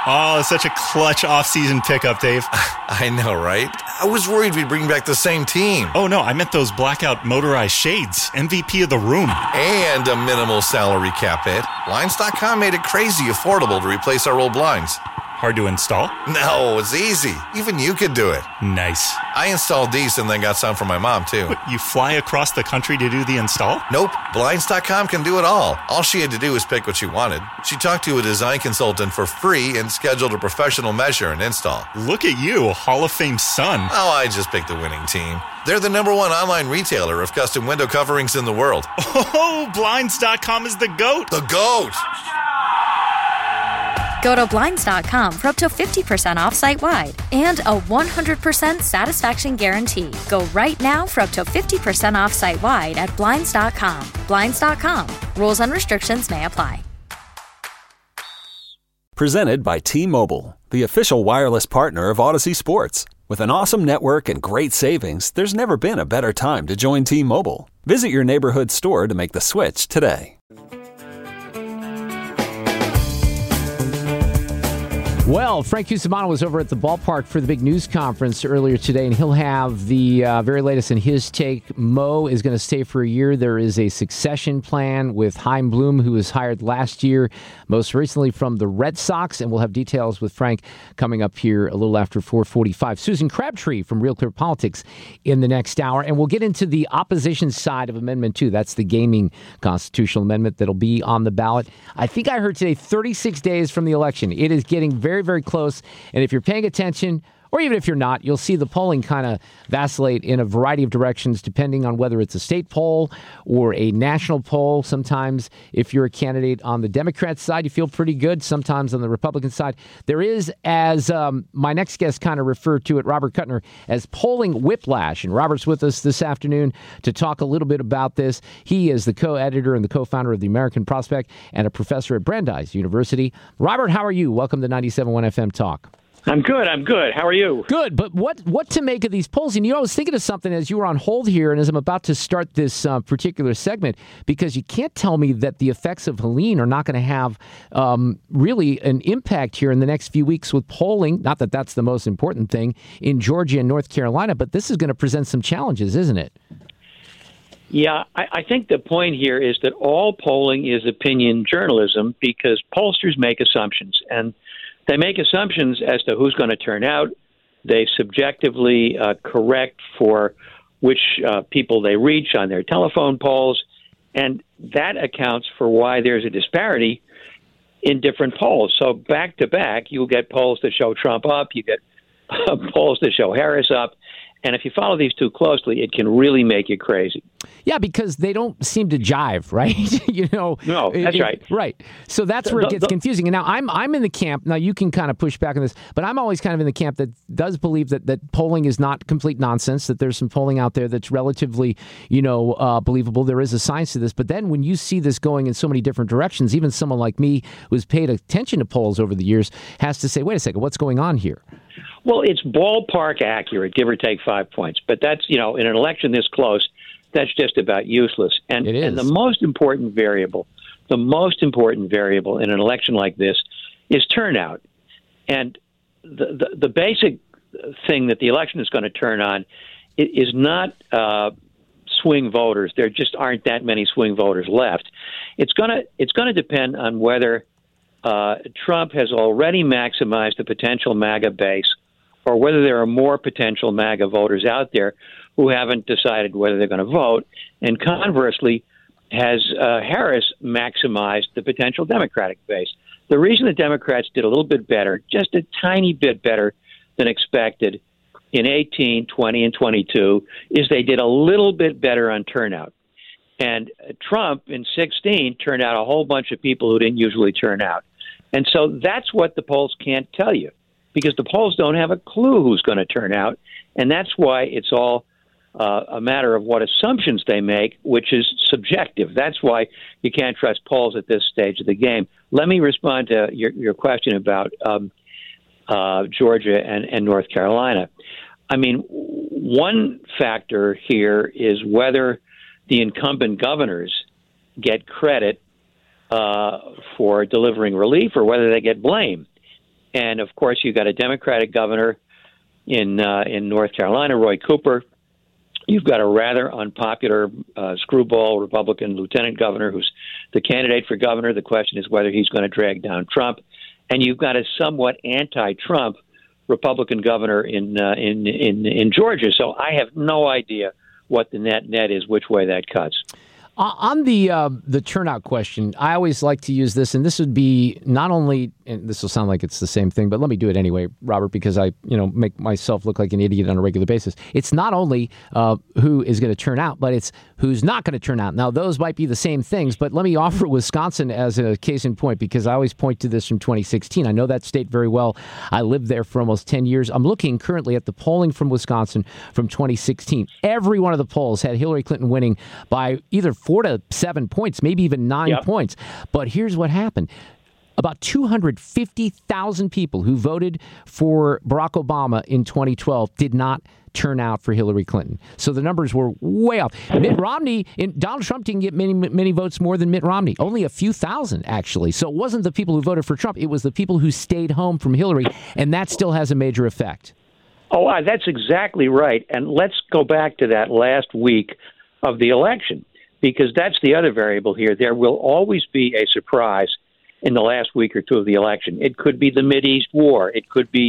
Oh, such a clutch off-season pickup, Dave. I know, right? I was worried we'd bring back the same team. Oh, no, I meant those blackout motorized shades. MVP of the room. And a minimal salary cap hit. Blinds.com made it crazy affordable to replace our old blinds. Hard to install? No, it's easy. Even you could do it. Nice. I installed these and then got some for my mom, too. But you fly across the country to do the install? Nope. Blinds.com can do it all. All she had to do was pick what she wanted. She talked to a design consultant for free and scheduled a professional measure and install. Look at you, Hall of Fame son. Oh, I just picked the winning team. They're the #1 online retailer of custom window coverings in the world. Oh, Blinds.com is the GOAT. The GOAT! Go to Blinds.com for up to 50% off site-wide and a 100% satisfaction guarantee. Go right now for up to 50% off site-wide at Blinds.com. Blinds.com. Rules and restrictions may apply. Presented by T-Mobile, the official wireless partner of Odyssey Sports. With an awesome network and great savings, there's never been a better time to join T-Mobile. Visit your neighborhood store to make the switch today. Well, Frank Cusimano was over at the ballpark for the big news conference earlier today, and he'll have the very latest in his take. Mo is going to stay for a year. There is a succession plan with Chaim Bloom, who was hired last year, most recently from the Red Sox, and we'll have details with Frank coming up here a little after 4:45. Susan Crabtree from Real Clear Politics in the next hour, and we'll get into the opposition side of Amendment 2. That's the gaming constitutional amendment that'll be on the ballot. I think I heard today 36 days from the election. It is getting very, very close. And if you're paying attention, or even if you're not, you'll see the polling kind of vacillate in a variety of directions depending on whether it's a state poll or a national poll. Sometimes if you're a candidate on the Democrat side, you feel pretty good. Sometimes on the Republican side, there is, as my next guest kind of referred to it, Robert Kuttner, as polling whiplash. And Robert's with us this afternoon to talk a little bit about this. He is the co-editor and the co-founder of the American Prospect and a professor at Brandeis University. Robert, how are you? Welcome to 97.1 FM Talk. I'm good. How are you? Good. But what to make of these polls? And I was thinking of something as you were on hold here and as I'm about to start this particular segment, because you can't tell me that the effects of Helene are not going to have really an impact here in the next few weeks with polling. Not that that's the most important thing in Georgia and North Carolina, but this is going to present some challenges, isn't it? Yeah, I think the point here is that all polling is opinion journalism because pollsters make assumptions, and they make assumptions as to who's going to turn out. They subjectively correct for which people they reach on their telephone polls, and that accounts for why there's a disparity in different polls. So back to back, you'll get polls that show Trump up, you get polls that show Harris up. And if you follow these two closely, it can really make you crazy. Yeah, because they don't seem to jive, right? No, that's right. Right. So that's where it gets confusing. And now I'm in the camp. Now you can kind of push back on this, but I'm always kind of in the camp that does believe that polling is not complete nonsense. That there's some polling out there that's relatively, believable. There is a science to this. But then when you see this going in so many different directions, even someone like me who's paid attention to polls over the years has to say, wait a second, what's going on here? Well, it's ballpark accurate, give or take 5 points. But that's, in an election this close, that's just about useless. And, it is. And the most important variable in an election like this is turnout. And the basic thing that the election is going to turn on is not swing voters. There just aren't that many swing voters left. It's going to depend on whether Trump has already maximized the potential MAGA base, or whether there are more potential MAGA voters out there who haven't decided whether they're going to vote. And conversely, has Harris maximized the potential Democratic base? The reason the Democrats did a little bit better, just a tiny bit better than expected in 18, 20, and 22, is they did a little bit better on turnout. And Trump in 16 turned out a whole bunch of people who didn't usually turn out. And so that's what the polls can't tell you, because the polls don't have a clue who's going to turn out. And that's why it's all a matter of what assumptions they make, which is subjective. That's why you can't trust polls at this stage of the game. Let me respond to your question about Georgia and North Carolina. I mean, one factor here is whether the incumbent governors get credit for delivering relief or whether they get blame. And, of course, you got a Democratic governor in North Carolina, Roy Cooper. You've got a rather unpopular screwball Republican lieutenant governor who's the candidate for governor. The question is whether he's going to drag down Trump. And you've got a somewhat anti-Trump Republican governor in Georgia. So I have no idea what the net is, which way that cuts. On the turnout question, I always like to use this, and this would be not only, and this will sound like it's the same thing, but let me do it anyway, Robert, because I make myself look like an idiot on a regular basis. It's not only who is going to turn out, but it's who's not going to turn out. Now, those might be the same things, but let me offer Wisconsin as a case in point, because I always point to this from 2016. I know that state very well. I lived there for almost 10 years. I'm looking currently at the polling from Wisconsin from 2016. Every one of the polls had Hillary Clinton winning by either 4 to 7 points, maybe even 9 points. But here's what happened. About 250,000 people who voted for Barack Obama in 2012 did not turn out for Hillary Clinton. So the numbers were way off. Mitt Romney, Donald Trump didn't get many votes more than Mitt Romney. Only a few thousand, actually. So it wasn't the people who voted for Trump. It was the people who stayed home from Hillary. And that still has a major effect. Oh, that's exactly right. And let's go back to that last week of the election, because that's the other variable here. There will always be a surprise in the last week or two of the election. It could be the Mideast war. It could be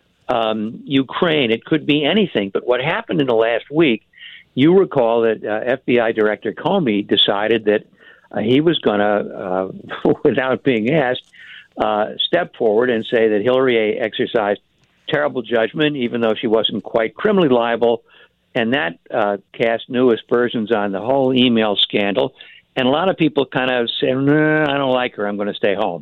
Ukraine. It could be anything. But what happened in the last week, you recall that FBI Director Comey decided that he was going to, without being asked, step forward and say that Hillary exercised terrible judgment, even though she wasn't quite criminally liable. And that cast new aspersions on the whole email scandal. And a lot of people kind of say, nah, I don't like her, I'm going to stay home.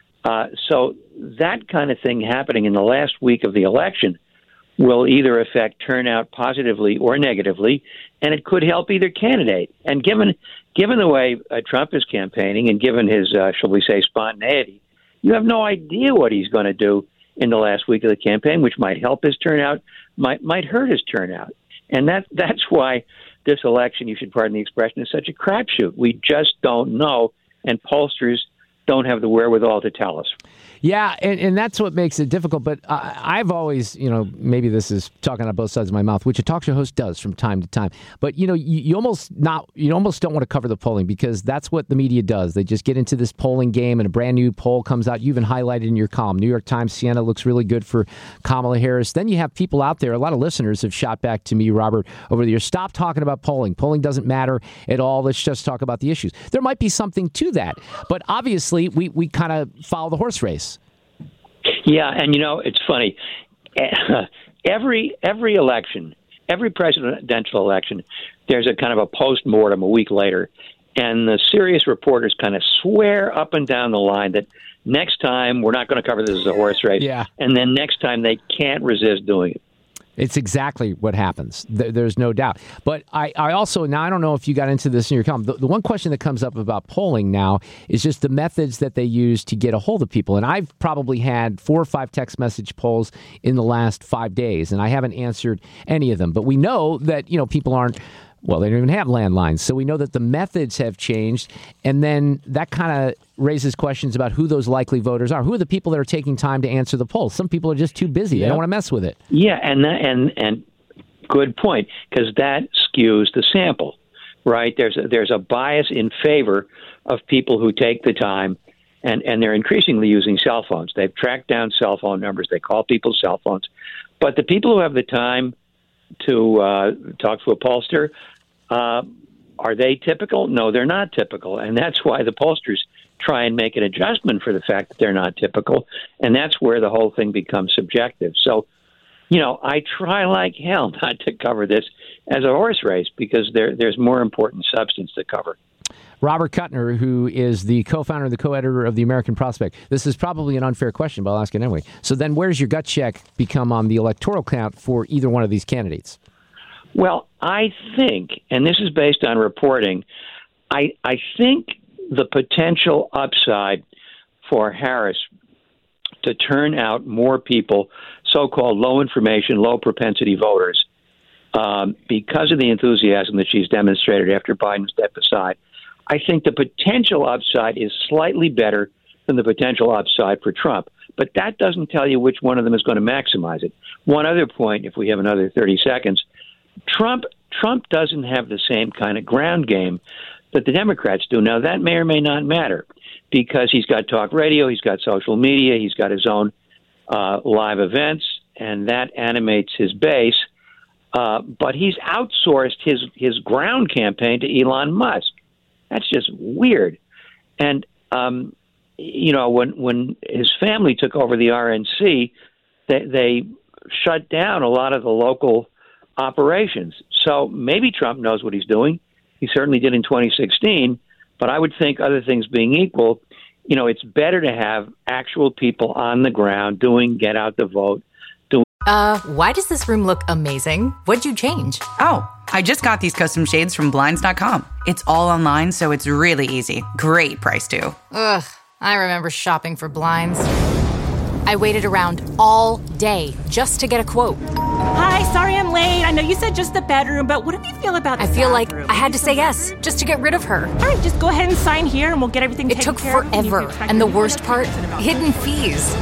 So that kind of thing happening in the last week of the election will either affect turnout positively or negatively, and it could help either candidate. And given the way Trump is campaigning and given his, shall we say, spontaneity, you have no idea what he's going to do in the last week of the campaign, which might help his turnout, might hurt his turnout. And that's why this election, you should pardon the expression, is such a crapshoot. We just don't know, and pollsters don't have the wherewithal to tell us. Yeah, and that's what makes it difficult. But I've always, maybe this is talking out both sides of my mouth, which a talk show host does from time to time. But you almost don't want to cover the polling, because that's what the media does. They just get into this polling game, and a brand new poll comes out. You even highlighted in your column, New York Times, Siena looks really good for Kamala Harris. Then you have people out there. A lot of listeners have shot back to me, Robert, over the years. Stop talking about polling. Polling doesn't matter at all. Let's just talk about the issues. There might be something to that, but obviously we kind of follow the horse race. Yeah, and it's funny. Every election, every presidential election, there's a kind of a post-mortem a week later, and the serious reporters kind of swear up and down the line that next time we're not going to cover this as a horse race, and then next time they can't resist doing it. It's exactly what happens. There's no doubt. But I also, now I don't know if you got into this in your column, the one question that comes up about polling now is just the methods that they use to get a hold of people. And I've probably had 4 or 5 text message polls in the last 5 days, and I haven't answered any of them. But we know that, people aren't, well, they don't even have landlines. So we know that the methods have changed. And then that kind of raises questions about who those likely voters are. Who are the people that are taking time to answer the polls? Some people are just too busy. They don't want to mess with it. Yeah, and good point, because that skews the sample, right? There's a bias in favor of people who take the time, and they're increasingly using cell phones. They've tracked down cell phone numbers. They call people's cell phones. But the people who have the time to talk to a pollster, are they typical? No, they're not typical. And that's why the pollsters try and make an adjustment for the fact that they're not typical. And that's where the whole thing becomes subjective. So, I try like hell not to cover this as a horse race, because there's more important substance to cover. Robert Kuttner, who is the co-founder and the co-editor of The American Prospect. This is probably an unfair question, but I'll ask it anyway. So then where's your gut check become on the electoral count for either one of these candidates? Well, I think, and this is based on reporting, I think the potential upside for Harris to turn out more people, so-called low information, low propensity voters, because of the enthusiasm that she's demonstrated after Biden stepped aside, I think the potential upside is slightly better than the potential upside for Trump. But that doesn't tell you which one of them is going to maximize it. One other point, if we have another 30 seconds, Trump doesn't have the same kind of ground game that the Democrats do. Now, that may or may not matter because he's got talk radio, he's got social media, he's got his own live events, and that animates his base. But he's outsourced his ground campaign to Elon Musk. That's just weird. And, when his family took over the RNC, they shut down a lot of the local operations. So maybe Trump knows what he's doing. He certainly did in 2016. But I would think, other things being equal, it's better to have actual people on the ground doing get out the vote. Why does this room look amazing? What'd you change? Oh, I just got these custom shades from Blinds.com. It's all online, so it's really easy. Great price, too. Ugh, I remember shopping for blinds. I waited around all day just to get a quote. Hi, sorry I'm late. I know you said just the bedroom, but what do you feel about the I feel bathroom? like I had to say yes just to get rid of her. All right, just go ahead and sign here and we'll get everything It taken took care of. forever, and the worst part, hidden fees.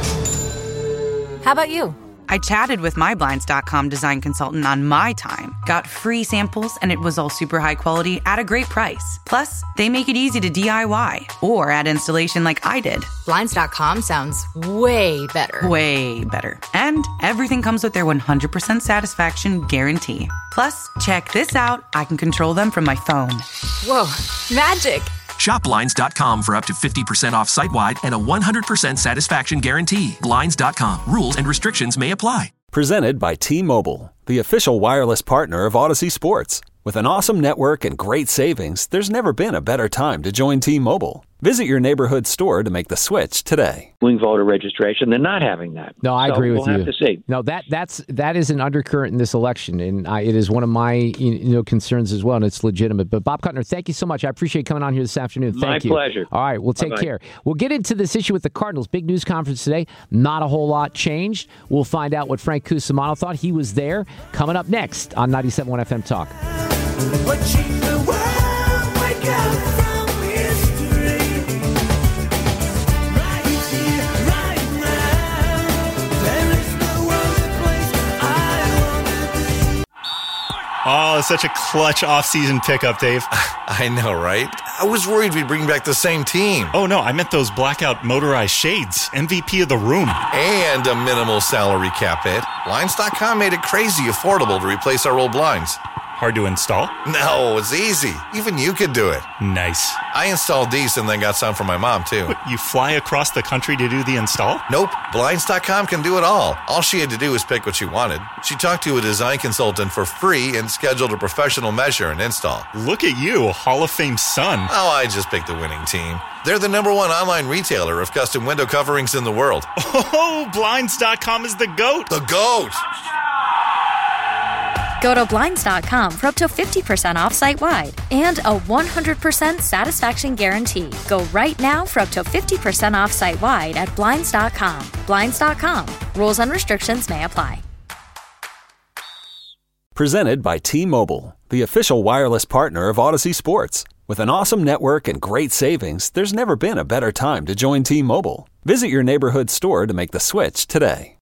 How about you? I chatted with my Blinds.com design consultant on my time, got free samples, and it was all super high quality at a great price. Plus, they make it easy to DIY or add installation like I did. Blinds.com sounds way better. Way better. And everything comes with their 100% satisfaction guarantee. Plus, check this out. I can control them from my phone. Whoa, magic. Shop Blinds.com for up to 50% off site-wide and a 100% satisfaction guarantee. Blinds.com. Rules and restrictions may apply. Presented by T-Mobile, the official wireless partner of Odyssey Sports. With an awesome network and great savings, there's never been a better time to join T-Mobile. Visit your neighborhood store to make the switch today. Doing voter registration, they're not having that. No, I agree with you. We'll have to see. No, that is an undercurrent in this election, and it is one of my concerns as well, and it's legitimate. But Bob Kuttner, thank you so much. I appreciate coming on here this afternoon. Thank you. My pleasure. All right, well, take Bye-bye. care. We'll get into this issue with the Cardinals. Big news conference today. Not a whole lot changed. We'll find out what Frank Cusimano thought. He was there. Coming up next on 97.1 FM Talk. Watching the world wake up from history. Right here, right now. There is no other place I want to be. Oh, such a clutch off-season pickup, Dave. I know, right? I was worried we'd bring back the same team. Oh, no, I meant those blackout motorized shades. MVP of the room. And a minimal salary cap hit. Blinds.com made it crazy affordable to replace our old blinds. Hard to install? No, it's easy. Even you could do it. Nice. I installed these and then got some for my mom, too. What, you fly across the country to do the install? Nope. Blinds.com can do it all. All she had to do was pick what she wanted. She talked to a design consultant for free and scheduled a professional measure and install. Look at you, Hall of Fame son. Oh, I just picked the winning team. They're the #1 online retailer of custom window coverings in the world. Oh, Blinds.com is the GOAT. The GOAT! Go to Blinds.com for up to 50% off site-wide and a 100% satisfaction guarantee. Go right now for up to 50% off site-wide at Blinds.com. Blinds.com. Rules and restrictions may apply. Presented by T-Mobile, the official wireless partner of Odyssey Sports. With an awesome network and great savings, there's never been a better time to join T-Mobile. Visit your neighborhood store to make the switch today.